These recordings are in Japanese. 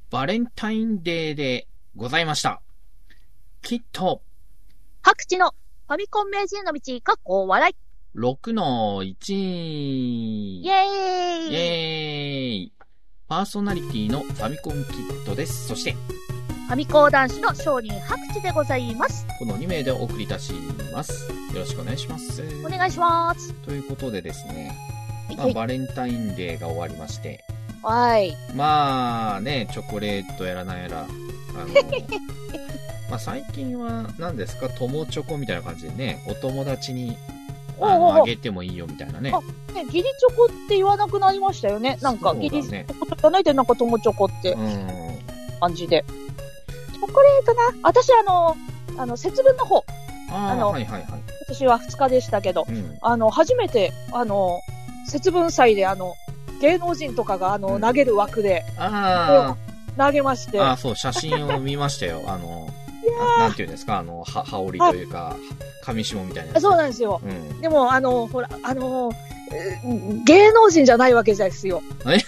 バレンタインデーでございました。きっと、 白地のファミコン名人の道、かっこ笑い。 6の1。 イェーイイェーイ。パーソナリティのファミコンキットです。そして、 ファミコン男子の商人白地でございます。 この2名でお送りいたします。よろしくお願いします。 お願いします。 ということでですね、バレンタインデーが終わりまして、 はい。 まあね、チョコレートやらなんやら、まあ最近は何ですか、友チョコみたいな感じでね、お友達にあげてもいいよみたいなね。 ね、義理チョコって言わなくなりましたよね。なんか、義理チョコじゃないで、なんか友チョコって感じで。チョコレートな。私節分の方。 はいはいはい。 私は2日でしたけど、初めて、節分祭で芸能人とかが投げる枠で、投げまして。 そう、写真を見ましたよ。なんていうんですか、羽織というか、上下みたいな。 そうなんですよ。でも、ほら、芸能人じゃないわけですよ。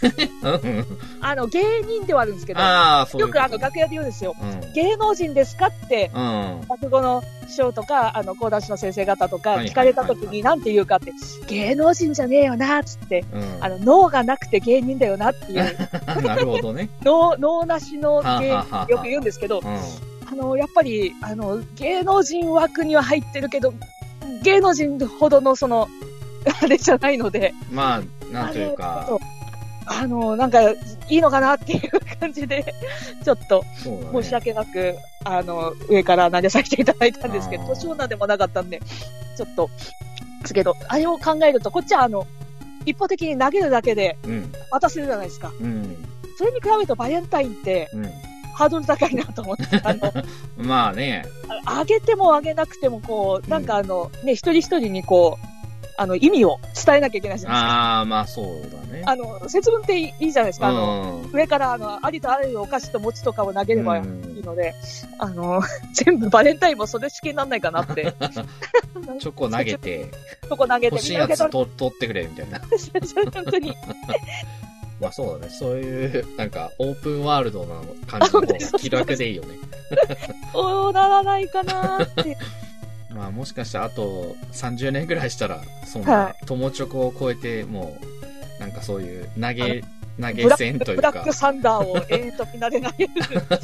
芸人ではあるんですけど、よく楽屋で言うんですよ。芸能人ですかって、落語の師匠とか、講談師の先生方とか聞かれた時に何て言うかって、芸能人じゃねえよな、つって、脳がなくて芸人だよなっていう。 なるほどね。 脳なしの芸人、よく言うんですけど、やっぱり、芸能人枠には入ってるけど、芸能人ほどのあれじゃないので。 まあ、なんというか。 なんか、いいのかなっていう感じで、ちょっと、申し訳なく、上から投げさせていただいたんですけど、年女でもなかったんで、ちょっと、ですけど、あれを考えると、こっちは一方的に投げるだけで、渡せるじゃないですか。それに比べるとバレンタインって、ハードル高いなと思って。 まあね。 あげてもあげなくても、なんかね、一人一人に意味を伝えなきゃいけないじゃないですか。 まあそうだね。 節分っていいじゃないですか。上からありとあらゆるお菓子と餅とかを投げればいいので、全部バレンタインもそれ式になんないかなって。 チョコ投げて。欲しいやつ取ってくれ、みたいな。 本当に。 まあそうだね。そういう、なんか、オープンワールドな感じの気楽でいいよね。 そうならないかなって。 まあもしかしたらあと30年ぐらいしたら、そんな、友チョコを超えて、もう、なんかそういう投げ銭というか。 ブラックサンダーをみんなで投げる。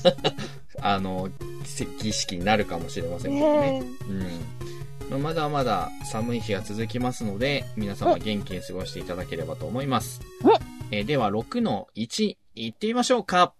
儀式になるかもしれませんけどね。まだまだ寒い日が続きますので、皆様元気に過ごしていただければと思います。では、6の1、いってみましょうか。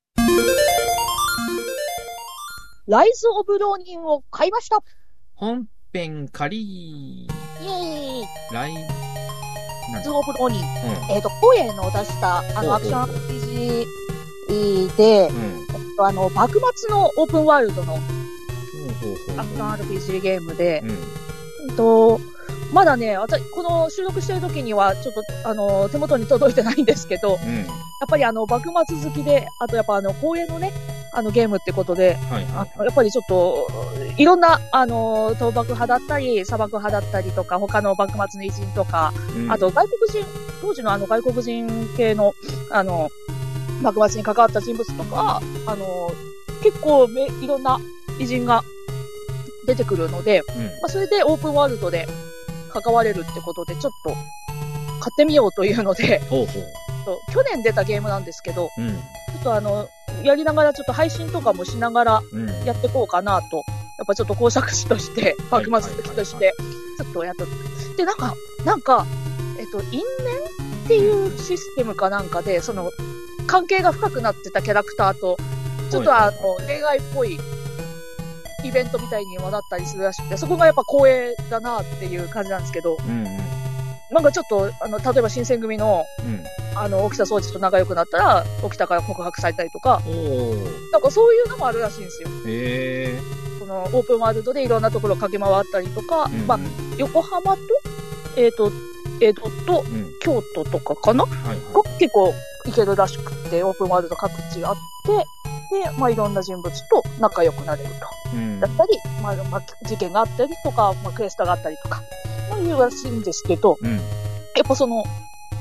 ライズ・オブ・ローニンを買いました。 本編仮。 イェーイ。 ライズ・オブ・ローニン。コエの出した、アクション RPG で、幕末のオープンワールドの、アクション RPG ゲームで、まだね、この収録してる時には、ちょっと、手元に届いてないんですけど、やっぱり幕末好きで、あとやっぱ光栄のね、ゲームってことで、やっぱりちょっと、いろんな、倒幕派だったり、砂漠派だったりとか、他の幕末の偉人とか、あと外国人、当時の外国人系の、幕末に関わった人物とか、結構いろんな偉人が出てくるので、それでオープンワールドで関われるってことで、ちょっと、買ってみようというので、去年出たゲームなんですけど、ちょっとやりながらちょっと配信とかもしながらやっていこうかなと、やっぱちょっと工作師として、幕末好きとして、ちょっとやってで、なんか、因縁っていうシステムかなんかで、関係が深くなってたキャラクターと、ちょっと恋愛っぽいイベントみたいにもなったりするらしくて、そこがやっぱ光栄だなっていう感じなんですけど、なんかちょっと、例えば新選組の、沖田総司と仲良くなったら、沖田から告白されたりとか、なんかそういうのもあるらしいんですよ。このオープンワールドでいろんなところを駆け回ったりとか、横浜と、江戸と、京都とかかな、結構行けるらしくて、オープンワールド各地あって、で、いろんな人物と仲良くなれると。だったり、事件があったりとか、クエストがあったりとか、いうらしいんですけど、やっぱ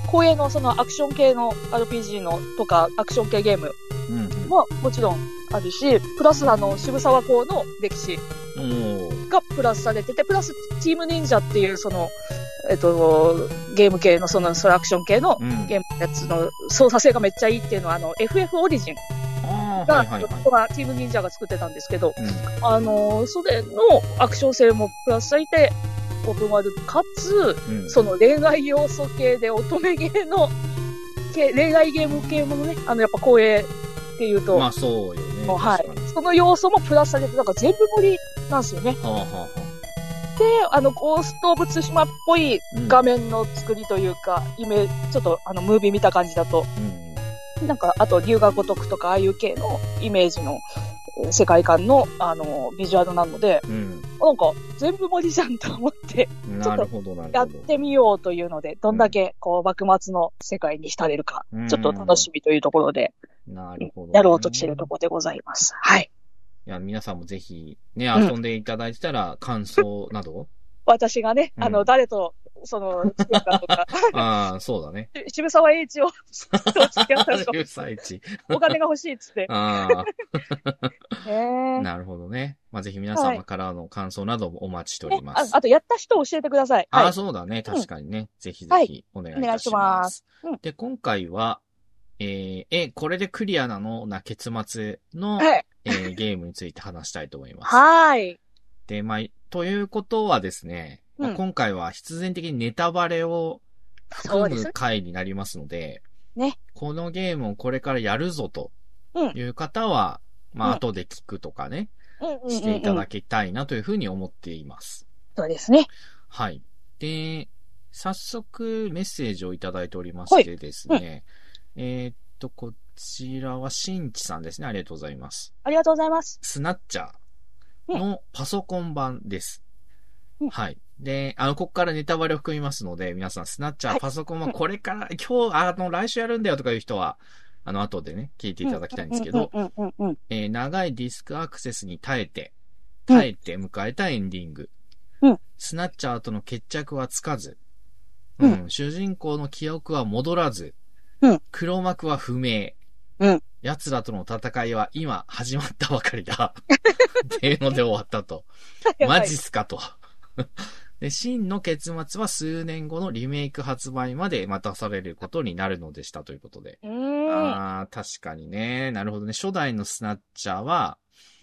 公営のそのアクション系の RPG のとか、アクション系ゲームももちろんあるし、プラス渋沢校の歴史がプラスされてて、プラスチーム忍者っていうその、ゲーム系のそのアクション系のゲームのやつの操作性がめっちゃいいっていうのはFF オリジンが、チーム忍者が作ってたんですけど、それのアクション性もプラスされて、オープンワールドかつ、その恋愛要素系で乙女ゲーの、恋愛ゲーム系もね、やっぱ光栄っていうと、 まあそうよね。 はい。その要素もプラスされて、なんか全部盛りなんですよね。で、ゴースト・オブ・ツシマっぽい画面の作りというか、ちょっとムービー見た感じだと、なんか、あと、龍が如くとか、ああいう系のイメージの世界観の、ビジュアルなので、なんか、全部盛りじゃんと思って、ちょっとやってみようというので、どんだけ、幕末の世界に浸れるか、ちょっと楽しみというところで、やろうとしているところでございます。はい。 いや、皆さんもぜひ、ね、遊んでいただいてたら、感想など私がね、誰と、作るかとか。 ああ、そうだね。 渋沢栄一を、付き合ったでしょ。 渋沢栄一。 お金が欲しいっつって。 ああ。なるほどね。まあ、ぜひ皆様からの感想などもお待ちしております。 あと、やった人を教えてください。 ああ、そうだね。確かにね。ぜひぜひ、お願いいたします。で、今回は、これでクリアなのな結末の、ゲームについて話したいと思います。 はい。 で、まあ、ということはですね、今回は必然的にネタバレを含む回になりますので、このゲームをこれからやるぞという方は、まあ、後で聞くとかね、していただきたいなというふうに思っています。 そうですね。 はい。で、早速メッセージをいただいておりましてですね、こちらはしんちさんですね。ありがとうございます。 ありがとうございます。 スナッチャーのパソコン版です。はい。で、ここからネタバレを含みますので、皆さん、スナッチャーパソコンはこれから、今日、来週やるんだよとかいう人は、後でね、聞いていただきたいんですけど、長いディスクアクセスに耐えて迎えたエンディング。スナッチャーとの決着はつかず、主人公の記憶は戻らず、黒幕は不明。奴らとの戦いは今始まったばかりだ。っていうので終わったと。マジっすかと。で、真の結末は数年後のリメイク発売まで待たされることになるのでしたということで。確かにね。なるほどね。初代のスナッチャーは、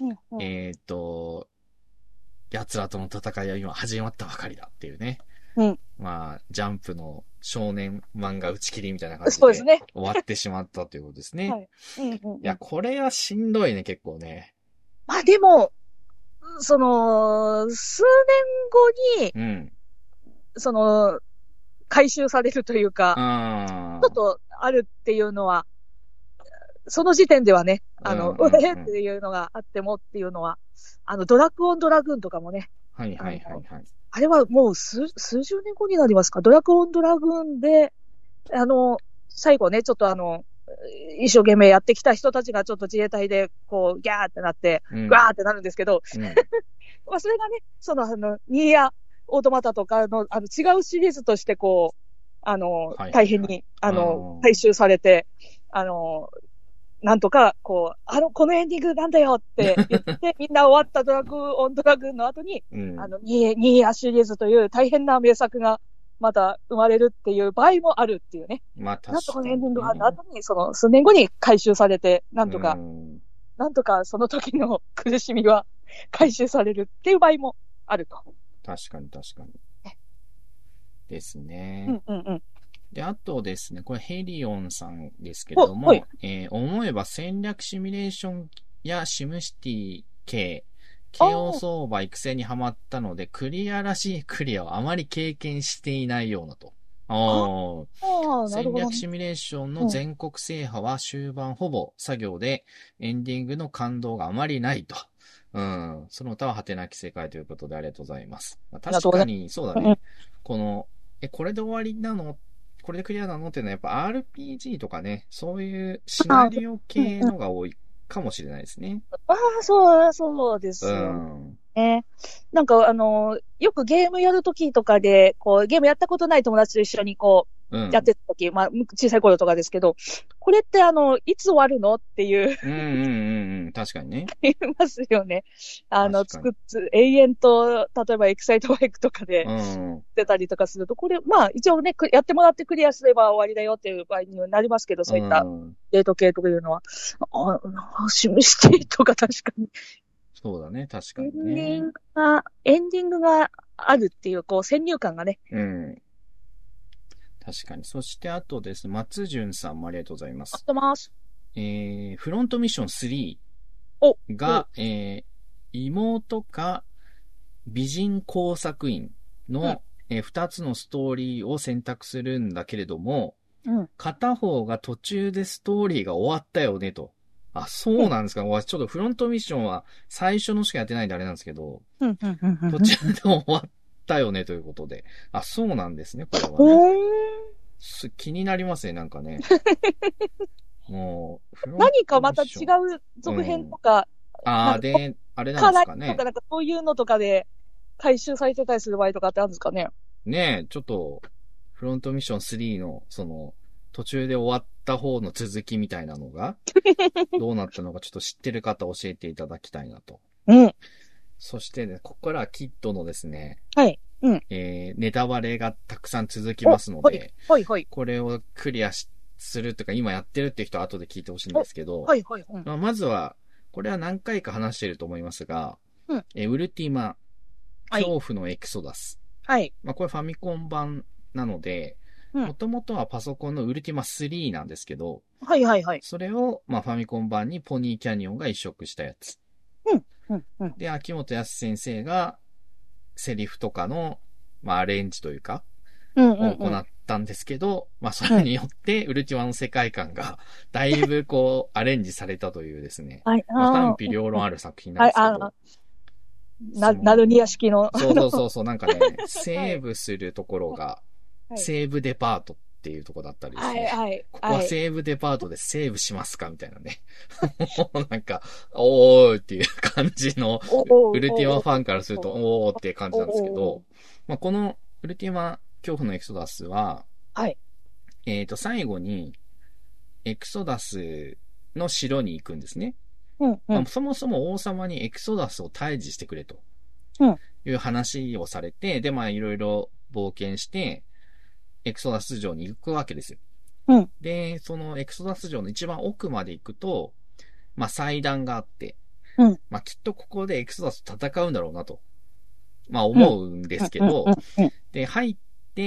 奴らとの戦いは今始まったばかりだっていうね。まあ、ジャンプの少年漫画打ち切りみたいな感じで終わってしまったということですね。いや、これはしんどいね、結構ね。 まあでも、数年後に、回収されるというか、ちょっとあるっていうのは、その時点ではね、っていうのがあってもっていうのは、ドラクオンドラグーンとかもね。あれはもう数十年後になりますか。ドラクオンドラグーンで、最後ね、ちょっと一生懸命やってきた人たちがちょっと自衛隊で、こう、ギャーってなって、ガーってなるんですけど、まあそれがね、ニーヤ、オートマタとかの、違うシリーズとして、こう、大変に、回収されて、なんとか、こう、このエンディングなんだよって言って、みんな終わったドラクオンドラグーンの後に、ニーヤシリーズという大変な名作が、また生まれるっていう場合もあるっていうね。 まあ確かに、ね。 なんとこのエンディングがあった後に、数年後に回収されて、なんとかその時の苦しみは回収されるっていう場合もあると。 確かに。ですね。で、あとですね、これヘリオンさんですけれども、思えば戦略シミュレーションやシムシティ系、慶応相場育成にハマったので、クリアらしいクリアをあまり経験していないようなと。戦略シミュレーションの全国制覇は終盤ほぼ作業で、エンディングの感動があまりないと。その他は果てなき世界ということでありがとうございます。確かに、そうだね。これで終わりなの？これでクリアなのっていうのはやっぱ RPG とかね、そういうシナリオ系のが多いかもしれないですね。 そうですよ。なんかよくゲームやるときとかで、こう、ゲームやったことない友達と一緒にこう、 やってた時、まあ、小さい頃とかですけど、これっていつ終わるのっていう。 確かにね。 言いますよね。永遠と、例えばエキサイトバイクとかで、出たりとかすると、これ、まあ、一応ね、やってもらってクリアすれば終わりだよっていう場合にはなりますけど、そういったデート系とかいうのは。シムシティとか確かに。 そうだね、確かにね。 エンディングがあるっていう、こう、先入観がね。 確かに。そしてあとですね、松潤さんもありがとうございます。 ありがとうございます。 フロントミッション3が、妹か美人工作員の、2つのストーリーを選択するんだけれども、片方が途中でストーリーが終わったよねと。あ、そうなんですか。ちょっとフロントミッションは最初のしかやってないんであれなんですけど、途中で終わったよねということで。あ、そうなんですね、これはね。気になりますね、なんかね。もう、 何かまた違う続編とか、 あれなんですかね。 とかなんかそういうのとかで回収されてたりする場合とかってあるんですかね。 ねえ、ちょっと、フロントミッション3の、途中で終わった方の続きみたいなのが、どうなったのかちょっと知ってる方教えていただきたいなと。そしてね、ここからはキッドのですね、ネタバレがたくさん続きますので、これをクリアするとか、今やってるって人は後で聞いてほしいんですけど、まずは、これは何回か話していると思いますが、ウルティマ、恐怖のエクソダス。まあこれファミコン版なので、もともとはパソコンのウルティマ3なんですけど、それを、まあ、ファミコン版にポニーキャニオンが移植したやつ。で、秋元康先生が、セリフとかの、まあ、アレンジというか、を行ったんですけど、まあ、それによって、ウルティマの世界観が、だいぶこう、アレンジされたというですね、まあ、賛否両論ある作品なんですけど、 ナルニア式の。 そう、なんかね、セーブするところが、セーブデパートっていうところだったりですね。ここはセーブデパートでセーブしますかみたいなね。なんか、おーっていう感じの、ウルティマファンからすると、おーっていう感じなんですけど、まあ、このウルティマ恐怖のエクソダスは、最後に、エクソダスの城に行くんですね。まあ、そもそも王様にエクソダスを退治してくれと。いう話をされて、で、まあいろいろ冒険して、エクソダス城に行くわけですよ。で、そのエクソダス城の一番奥まで行くと、まあ祭壇があって、まあきっとここでエクソダスと戦うんだろうなと、まあ思うんですけど、で、入って、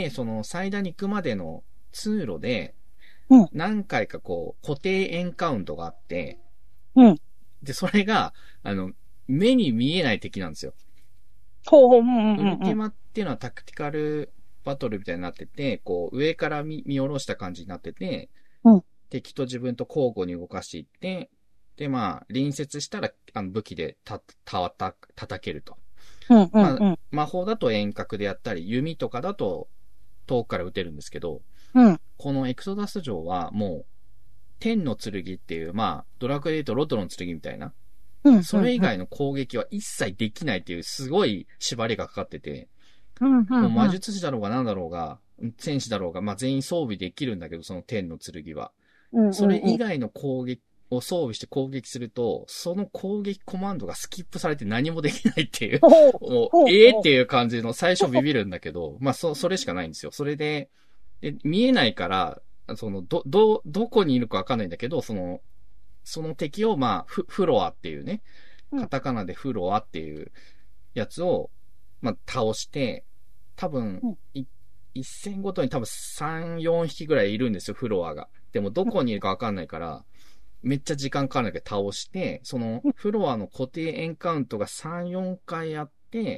その祭壇に行くまでの通路で、何回かこう固定エンカウントがあって、で、それが、目に見えない敵なんですよ。ウルティマっていうのはタクティカルバトルみたいになってて、こう、上から見下ろした感じになってて、敵と自分と交互に動かしていって、で、まあ、隣接したら、武器で叩けると。まあ、魔法だと遠隔でやったり、弓とかだと遠くから撃てるんですけど、このエクソダス城はもう、天の剣っていう、まあ、ドラクエで言うとロトの剣みたいな、それ以外の攻撃は一切できないっていうすごい縛りがかかってて、もう魔術師だろうが何だろうが、戦士だろうが、まあ全員装備できるんだけど、その天の剣は。それ以外の攻撃を装備して攻撃すると、その攻撃コマンドがスキップされて何もできないっていう、もう、っていう感じの、最初ビビるんだけど、まあそれしかないんですよ。それで、見えないから、どこにいるかわかんないんだけど、その敵を、まあ、フロアっていうね、カタカナでフロアっていうやつを、まあ、倒して、多分、一戦ごとに多分3、4匹ぐらいいるんですよ、フロアが。でも、どこにいるかわかんないから、めっちゃ時間かかるんだけど倒して、その、フロアの固定エンカウントが3、4回やって、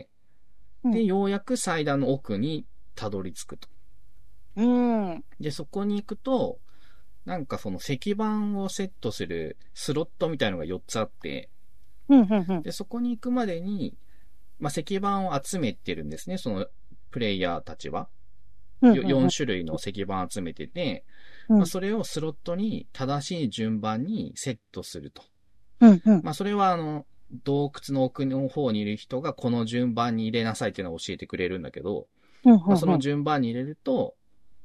で、ようやく祭壇の奥にたどり着くと。で、そこに行くと、なんかその石板をセットするスロットみたいなのが4つあって、で、そこに行くまでに、まあ、石板を集めてるんですね、そのプレイヤーたちは。4種類の石板集めてて、まあ、それをスロットに正しい順番にセットすると。まあ、それは洞窟の奥の方にいる人がこの順番に入れなさいっていうのを教えてくれるんだけど、まあ、その順番に入れると、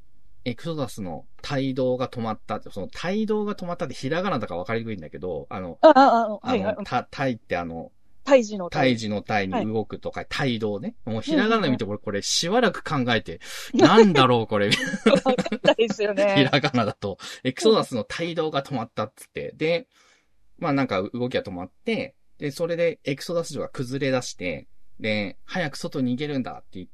エクソダスの帯同が止まったって、その帯同が止まったってひらがなだから分かりにくいんだけど、 はいはい。 帯って胎児の胎児の胎に動くとか、帯同ね。もうひらがな見てこれしばらく考えて、なんだろうこれ。 わかんないですよね。 ひらがなだと、エクソダスの帯同が止まったっつって、で、まあなんか動きが止まって、で、それでエクソダス城が崩れ出して、で、早く外に逃げるんだって言って、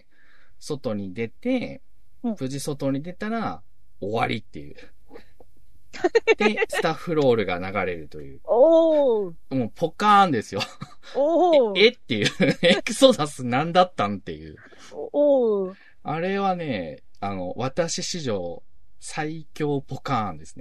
外に出て、無事外に出たら終わりっていう。で、スタッフロールが流れるという。もうポカーンですよ。っていう。エクソダス何だったんっていう。あれはね、私史上最強ポカーンですね。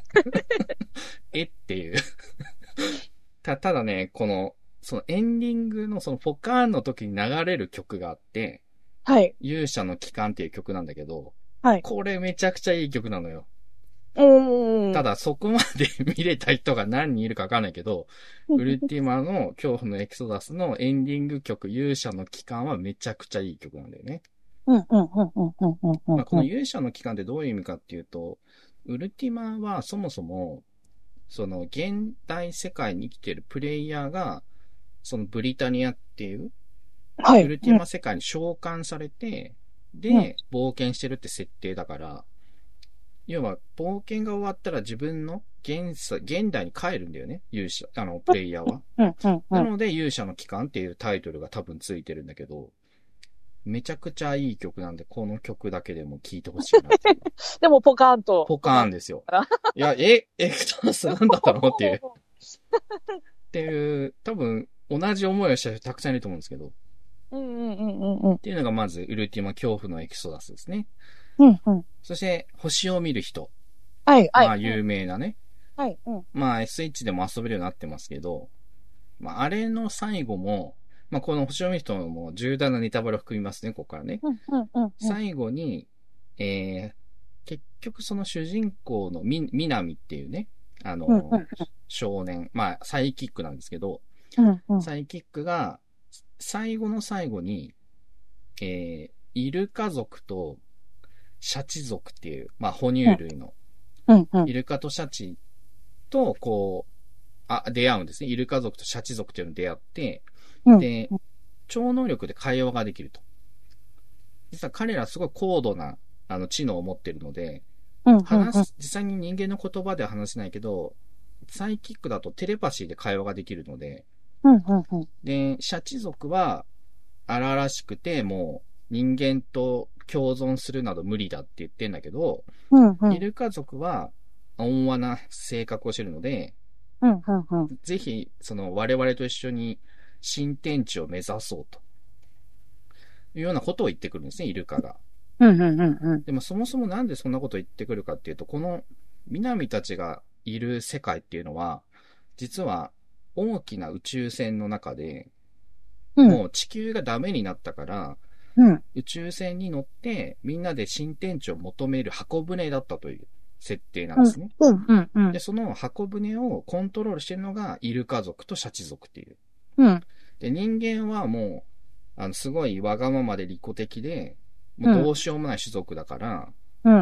っていう。ただね、そのエンディングのそのポカーンの時に流れる曲があって、 はい。 勇者の帰還っていう曲なんだけど、 はい。 これめちゃくちゃいい曲なのよ。ただそこまで見れた人が何人いるかわかんないけど、ウルティマの恐怖のエクソダスのエンディング曲勇者の帰還はめちゃくちゃいい曲なんだよね。この勇者の帰還ってどういう意味かっていうと、ウルティマはそもそも、その現代世界に生きているプレイヤーが、そのブリタニアっていう、ウルティマ世界に召喚されて、で、冒険してるって設定だから、要は、冒険が終わったら自分の現代に帰るんだよね、プレイヤーは。なので、勇者の帰還っていうタイトルが多分ついてるんだけど、めちゃくちゃいい曲なんで、この曲だけでも聴いてほしいなっていう。 でもポカーンと。 ポカーンですよ。いや、エクトラスなんだったのっていう。っていう、多分、同じ思いをした人たくさんいると思うんですけど。っていうのがまず、ウルティマ恐怖のエクソダスですね。そして、星を見る人。まあ、有名なね。まあ、S1 でも遊べるようになってますけど、まあ、あれの最後も、まあ、この星を見る人も重大なネタバレを含みますね、ここからね。最後に、結局その主人公のミナミっていうね、少年、まあ、サイキックなんですけど、サイキックが、最後の最後に、イルカ族とシャチ族っていう、まあ、哺乳類の、イルカとシャチと、こう、出会うんですね。イルカ族とシャチ族っていうのに出会って、で、超能力で会話ができると。実は彼らすごい高度な、知能を持ってるので、実際に人間の言葉では話せないけど、サイキックだとテレパシーで会話ができるので、で、シャチ族は荒々しくて、もう人間と共存するなど無理だって言ってんだけど、イルカ族は温和な性格をしてるので、ぜひ、我々と一緒に新天地を目指そうと。いうようなことを言ってくるんですね、イルカが。でもそもそもなんでそんなことを言ってくるかっていうと、この南たちがいる世界っていうのは、実は大きな宇宙船の中で、もう地球がダメになったから、宇宙船に乗ってみんなで新天地を求める箱舟だったという設定なんですね。で、その箱舟をコントロールしてるのがイルカ族とシャチ族っていう。で、人間はもう、すごいわがままで利己的で、もうどうしようもない種族だから、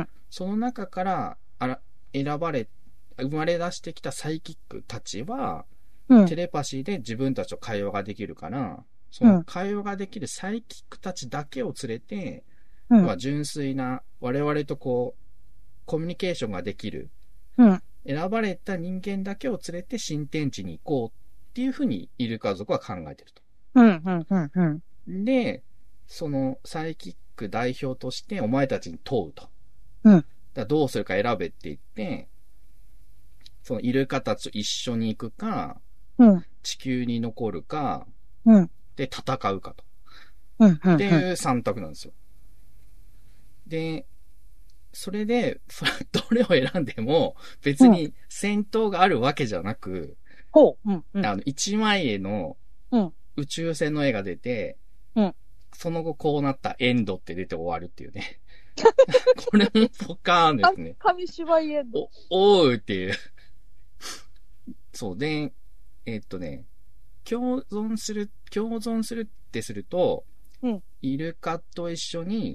その中から生まれ出してきたサイキックたちは、テレパシーで自分たちと会話ができるから、その会話ができるサイキックたちだけを連れて、純粋な我々とこう、コミュニケーションができる、選ばれた人間だけを連れて新天地に行こうっていうふうにイルカ族は考えてると。で、そのサイキック代表としてお前たちに問うと。だどうするか選べって言って、そのイルカたちと一緒に行くか、地球に残るか、で戦うかと。っていう3択なんですよ。で、それで、どれを選んでも別に戦闘があるわけじゃなく、一枚絵の宇宙船の絵が出て、その後こうなったエンドって出て終わるっていうね。これもポカーンですね。 紙芝居エンド。 おうっていう。そうで、共存するってすると、イルカと一緒に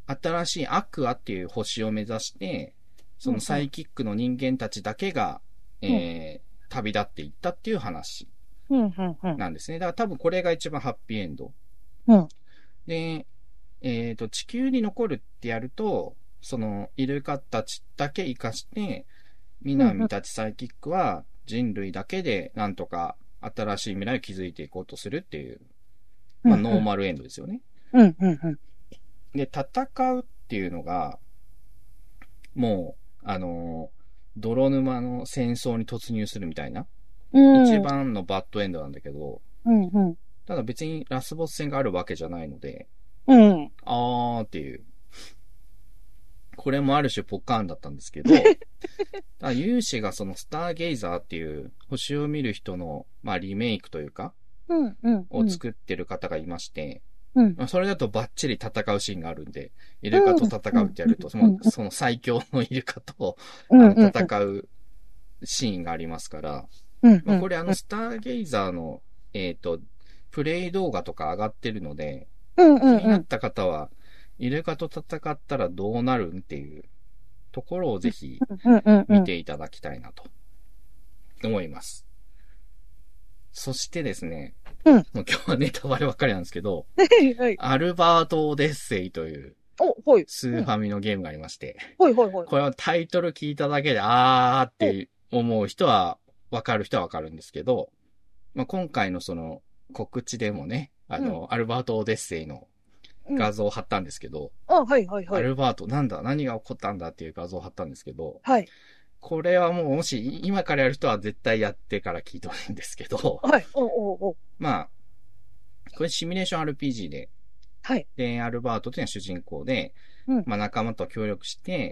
新しいアクアっていう星を目指して、そのサイキックの人間たちだけが、旅立っていったっていう話なんですね。だから多分これが一番ハッピーエンド。で、地球に残るってやると、そのイルカたちだけ生かして、南たちサイキックは人類だけでなんとか新しい未来を築いていこうとするっていう、まあノーマルエンドですよね。で、戦うっていうのが、もう、泥沼の戦争に突入するみたいな、一番のバッドエンドなんだけど、ただ別にラスボス戦があるわけじゃないので、あーっていう、これもある種ポカーンだったんですけど、有志がそのスターゲイザーっていう星を見る人の、まあリメイクというか、を作ってる方がいまして、それだとバッチリ戦うシーンがあるんで、イルカと戦うってやると、その最強のイルカと戦うシーンがありますから、まあ、これスターゲイザーの、プレイ動画とか上がってるので、気になった方は、イルカと戦ったらどうなるんっていうところをぜひ見ていただきたいなと思います。そしてですね、もう今日はネタバレばっかりなんですけど、アルバート・オデッセイというスーファミのゲームがありまして、これはタイトル聞いただけであーって思う人はわかる人はわかるんですけど、まあ、今回のその告知でもね、アルバート・オデッセイの画像を貼ったんですけど、アルバート何が起こったんだっていう画像を貼ったんですけど、これはもし今からやる人は絶対やってから聞いてほしいんですけど、まあ、これシミュレーション RPG で、で、アルバートというのは主人公で、まあ仲間と協力して、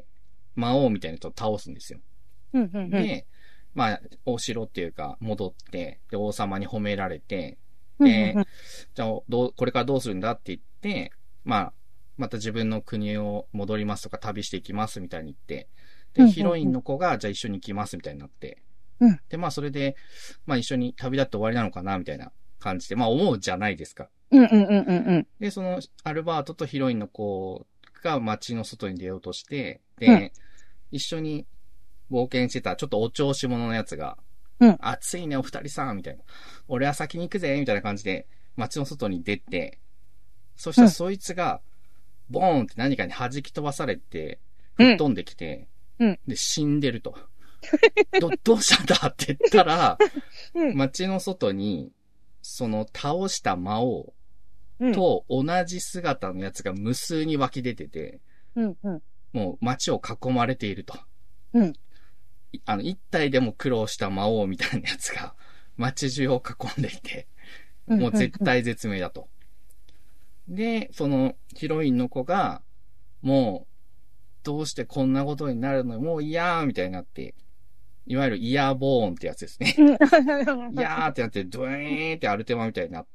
魔王みたいな人を倒すんですよ。で、まあ、お城っていうか戻って、で、王様に褒められて、で、じゃあ、これからどうするんだって言って、まあ、また自分の国を戻りますとか旅していきますみたいに言って、で、ヒロインの子がじゃあ一緒に行きますみたいになって、で、まあそれで、まあ一緒に旅立って終わりなのかなみたいな感じで、まあ思うじゃないですか。で、そのアルバートとヒロインの子が街の外に出ようとして、で、一緒に冒険してたちょっとお調子者のやつが、暑いねお二人さんみたいな。俺は先に行くぜみたいな感じで街の外に出て、そしたらそいつが、ボーンって何かに弾き飛ばされて、吹っ飛んできて、で、死んでると。どうしたんだって言ったら、街の外に、その倒した魔王と同じ姿のやつが無数に湧き出てて、もう街を囲まれていると。一体でも苦労した魔王みたいなやつが街中を囲んでいて、もう絶対絶命だと。で、そのヒロインの子が、もう、どうしてこんなことになるのもう嫌ーみたいになって、いわゆるイヤーボーンってやつですね。イヤーってなって、ドゥーンってアルテマみたいになって、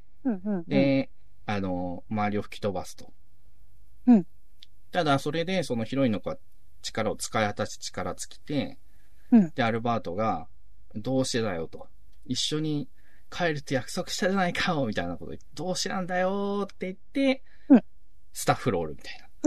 で、周りを吹き飛ばすと。ただ、それで、そのヒロインの子は力を使い果たし力尽きて、で、アルバートが、どうしてだよと。一緒に帰るって約束したじゃないかみたいなことで、どうしてなんだよって言って、スタッフロールみたいな。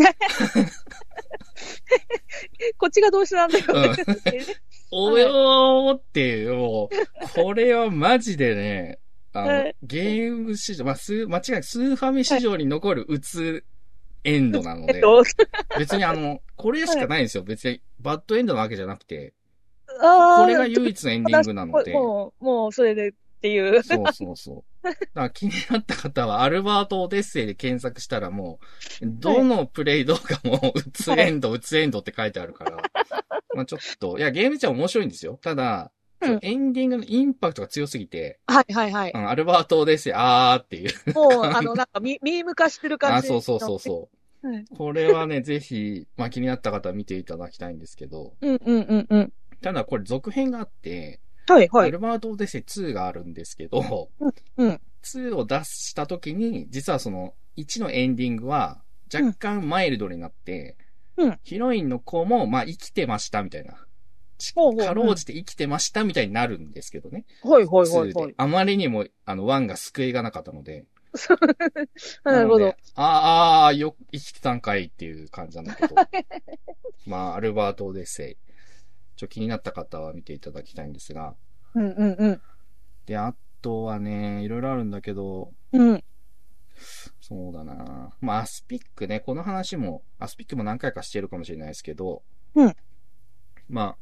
こっちがどうしてなんだよ。 およーっていう、もう、これはマジでね、ゲーム史上、間違いなくスーファミ史上に残るエンドなので、別にこれしかないんですよ。別にバッドエンドなわけじゃなくて、これが唯一のエンディングなので。 もうそれでっていう。 そう。だから気になった方は、アルバート・オデッセイで検索したらもう、どのプレイ動画も、うつエンドって書いてあるから、まあちょっと、いや、ゲーム自体面白いんですよ。ただ、エンディングのインパクトが強すぎて、 アルバート・オデッセイ、っていう。 もう、なんかミーム化してる感じ。 そう。これはね、ぜひ、まあ気になった方は見ていただきたいんですけど、ただこれ続編があって、アルバート・オデッセイ2があるんですけど、2を出した時に、実はその1のエンディングは若干マイルドになって、ヒロインの子もまあ生きてましたみたいな。かろうじて生きてましたみたいになるんですけどね。2であまりにも1が救いがなかったので、 なるほど。 生きてたんかいっていう感じなんだけど。まあ、アルバート・オデッセイ。気になった方は見ていただきたいんですが。 うんうんうん。 で、あとはね、いろいろあるんだけど、 うん。 そうだな。まあ、アスピックね、この話も、アスピックも何回かしてるかもしれないですけど、 うん。 まあ、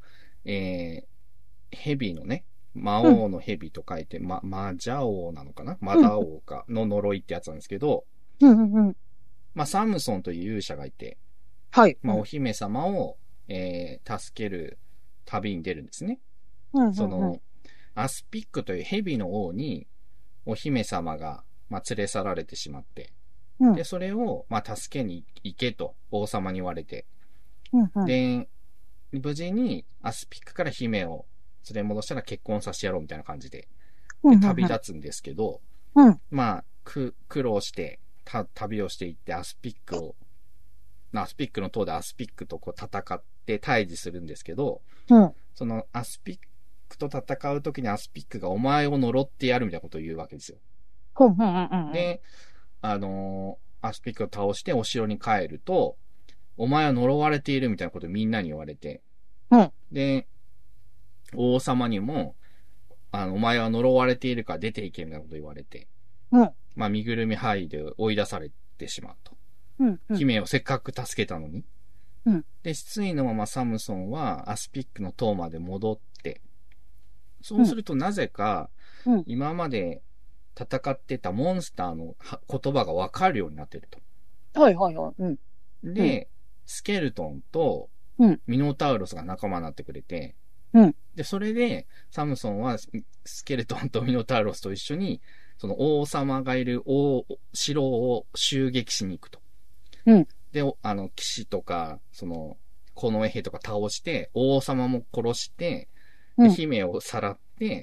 蛇のね、魔王の蛇と書いて、マジャ王なのかなマダ王かの呪いってやつなんですけど、 うんうんうん。 まあ、サムソンという勇者がいて、 はい。 まあ、お姫様を、助ける旅に出るんですね。 うんうんうん、 その、アスピックという蛇の王に、お姫様が、まあ、連れ去られてしまって、 うん、 で、それを、まあ、助けに行けと、王様に言われて、 うんうん、 で、無事にアスピックから姫を連れ戻したら結婚させてやろうみたいな感じで、旅立つんですけど、 うん、 まあ、苦労して、旅をしていってアスピックの塔でアスピックとこう戦って対峙するんですけど、 うん、 そのアスピックと戦うときにアスピックがお前を呪ってやるみたいなことを言うわけですよ。で、アスピックを倒してお城に帰ると、お前は呪われているみたいなことをみんなに言われて、 うん、 で、王様にも、お前は呪われているから出ていけみたいなことを言われて、 うん、 まあ、身ぐるみ剥いで追い出されてしまうと。 うんうん、 姫をせっかく助けたのに。 うん、 で、失意のままサムソンはアスピックの塔まで戻って、そうするとなぜか、今まで戦ってたモンスターの言葉がわかるようになってると。 はいはいはい。うん、 で、スケルトンとミノタウロスが仲間になってくれて、 うん、 で、それでサムソンはスケルトンとミノタウロスと一緒に、その王様がいる城を襲撃しに行くと。 うん、 で、騎士とか、近衛兵とか倒して、王様も殺して、で、姫をさらって、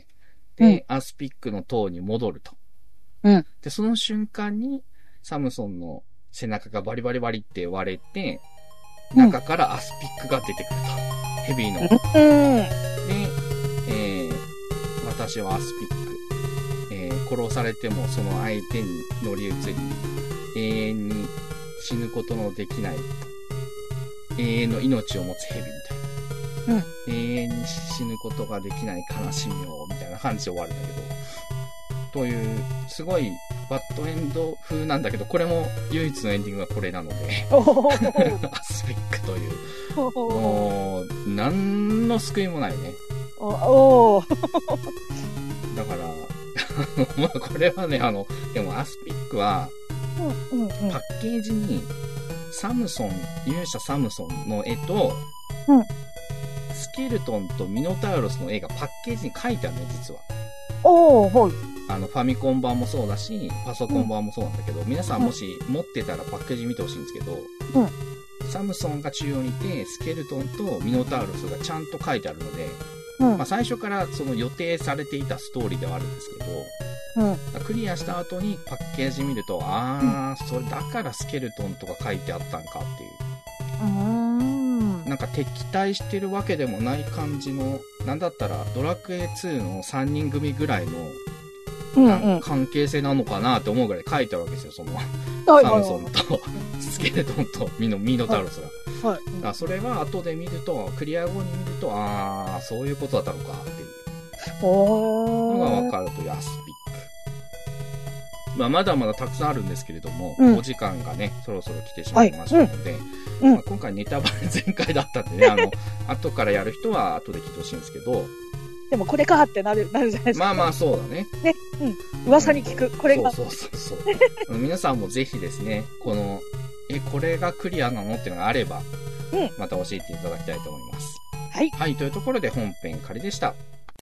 で、アスピックの塔に戻ると。で、その瞬間に、サムソンの背中がバリバリバリって割れて、中からアスピックが出てくると。ヘビーの。で、私はアスピック。殺されてもその相手に乗り移り、永遠に死ぬことのできない、永遠の命を持つヘビみたいな。永遠に死ぬことができない悲しみを、みたいな感じで終わるんだけど。という、すごいバッドエンド風なんだけど、これも唯一のエンディングがこれなので。アスピックという。もう、何の救いもないね。だから、まあこれはね、でもアスピックは、パッケージに、勇者サムソンの絵と、スケルトンとミノタウロスの絵がパッケージに書いてあるね、実は。ファミコン版もそうだし、パソコン版もそうなんだけど、皆さんもし持ってたらパッケージ見てほしいんですけど、サムソンが中央にいて、スケルトンとミノタウロスがちゃんと書いてあるので、まあ最初からその予定されていたストーリーではあるんですけど、クリアした後にパッケージ見ると、それだからスケルトンとか書いてあったんかっていう。なんか敵対してるわけでもない感じの、なんだったらドラクエ2の3人組ぐらいの、関係性なのかなって思うぐらい書いてあるわけですよ、その、サムソンとスケルトンとミノタウロスが。それが後で見ると、クリア後に見ると、そういうことだったのかっていうのがわかるというアスピック。まあ、まだまだたくさんあるんですけれども、お時間がね、そろそろ来てしまいましたので、まあ、今回ネタバレ全開だったんでね、後からやる人は後で聞いてほしいんですけど、 でもこれかってなるじゃないですか。 まあまあそうだね。 ね、噂に聞く、これが。 そう。皆さんもぜひですね、これがクリアなのっていうのがあれば、また教えていただきたいと思います。 はい。 はい、というところで本編仮でした。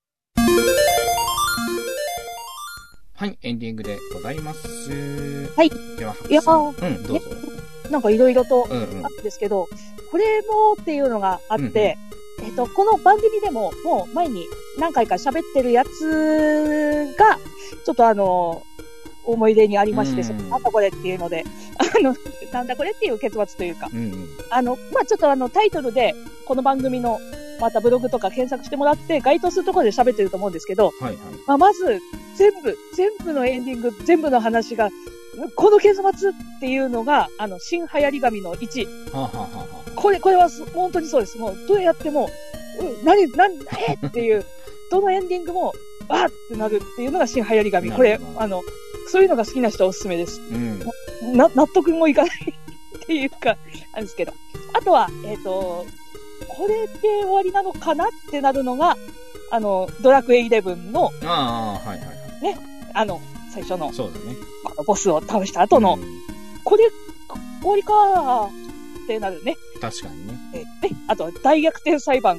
はい、エンディングでございます。 はい。 では、どうぞ。 なんかいろいろとあるんですけど、これもっていうのがあって、この番組でももう前に何回か喋ってるやつが、ちょっと思い出にありまして、なんだこれっていうので、なんだこれっていう結末というか、まあちょっとタイトルで、この番組のまたブログとか検索してもらって、該当するところで喋ってると思うんですけど、 はいはい。 まあ、まず、全部のエンディング、全部の話が、この結末っていうのが、新流行り紙の1。 はあはあはあ、 これは本当にそうです。もう、どうやっても、っていう、どのエンディングも、わーってなるっていうのが新流行り紙。これ、そういうのが好きな人はおすすめです。 うん。 納得もいかないっていうか、あれですけど。あとは、これで終わりなのかなってなるのが、ドラクエ11の、 はいはいはい。 ね、最初の、 そうだね。 ボスを倒した後の、これ、終わりかーってなるね。 確かにね。 あと、大逆転裁判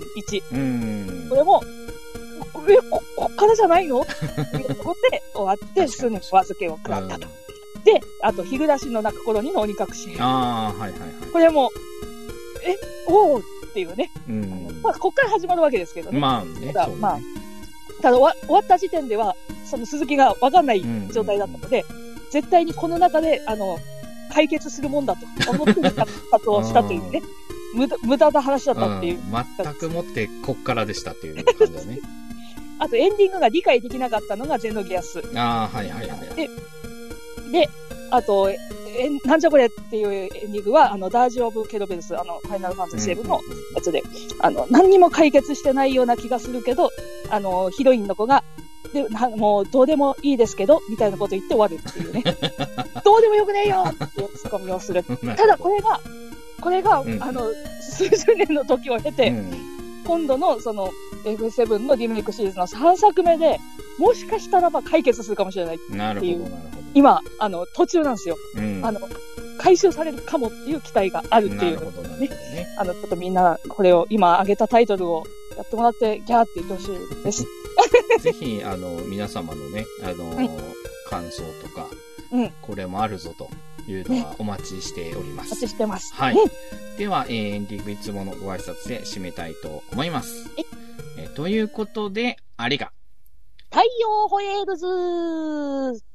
1。これも、こっからじゃないのっていうところで終わって、すぐにお預けを食らったと。で、あと、日暮らしの泣く頃にの鬼隠し。 はいはいはい。 これも、おーっていうね。まあ、こっから始まるわけですけどね。 まあね。 ただ終わった時点では、その続きがわかんない状態だったので、絶対にこの中で、解決するもんだと思って活動したというね。無駄な話だったっていう。 全くもってこっからでしたっていう感じだね。 あとエンディングが理解できなかったのがゼノギアス。 はいはいはい。 で、あと、なんじゃこれっていうエンディングは、ダージオブケロベルス、ファイナルファンタジー7のやつで、何にも解決してないような気がするけど、ヒロインの子が、もうどうでもいいですけど、みたいなこと言って終わるっていうね。どうでもよくねえよっていうツッコミをする。ただこれが、数十年の時を経て、今度のその F7 のリメイクシリーズの3作目で、もしかしたらば解決するかもしれないっていう。 なるほど。 今、途中なんですよ。回収されるかもっていう期待があるっていう。 なるほどね。ちょっとみんな、これを今挙げたタイトルをやってもらって、ギャーって言ってほしいです。 ぜひ、皆様のね、感想とか、これもあるぞというのはお待ちしております。 お待ちしてます。 はい。では、エンディングいつものご挨拶で締めたいと思います。ということで、ありが。 太陽ホエールズ